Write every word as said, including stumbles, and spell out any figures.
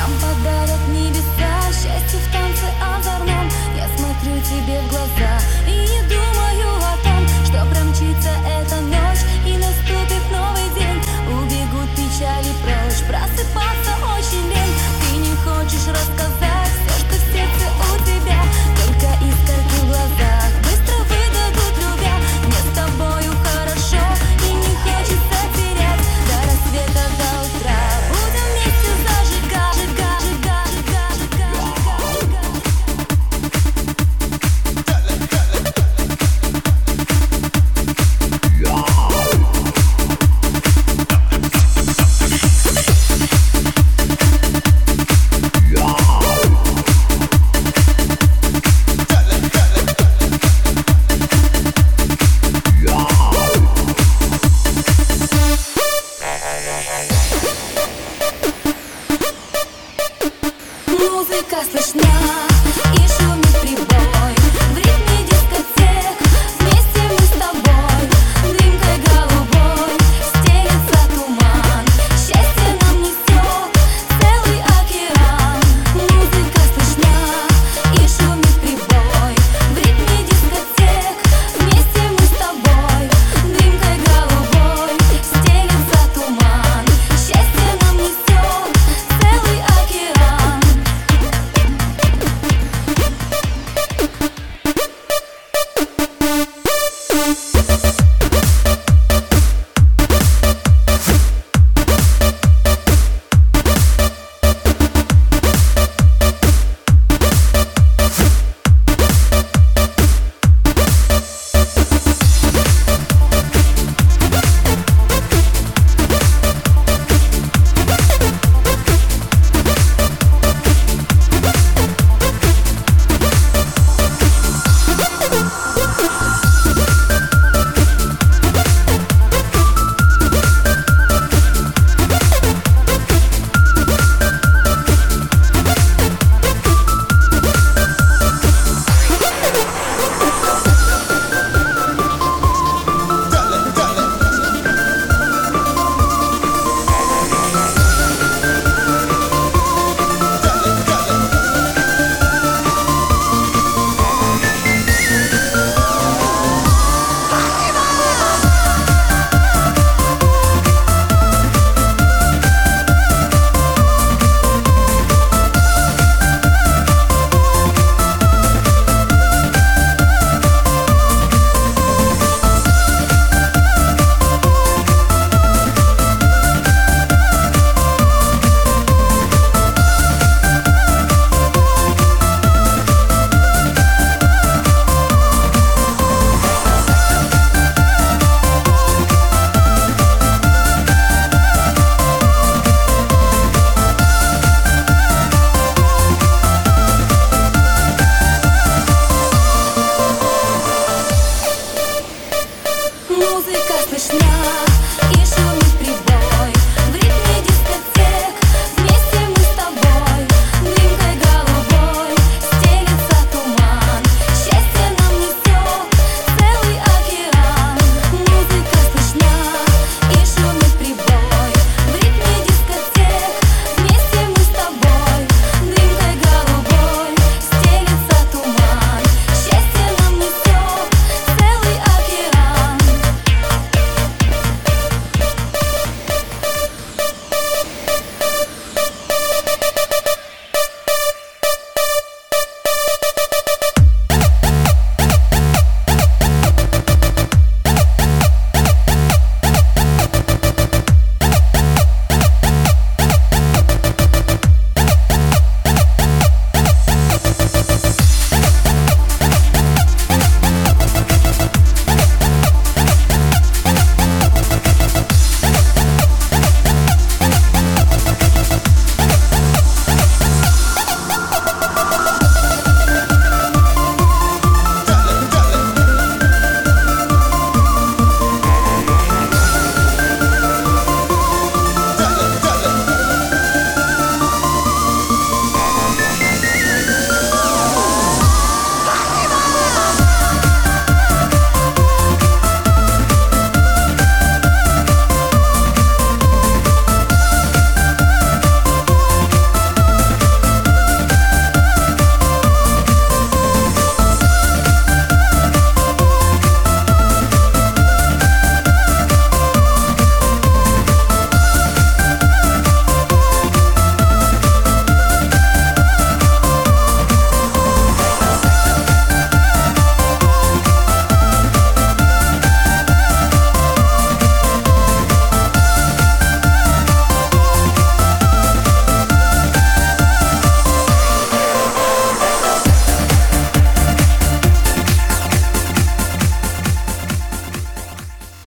нам подарят небеса. Счастье в танце озорном. Я смотрю тебе в глаза и не думаю о том, что промчится эта ночь и наступит новый день. Убегут печали прочь, просыпаться очень лень. Ты не хочешь рассказать все, что в сердце у тебя, только искорки в глазах быстро выдадут, любя. Мне с тобою хорошо и не хочется терять. До рассвета, до утра будем вместе зажигать, жигать, жигать, жигать, музыка слышна.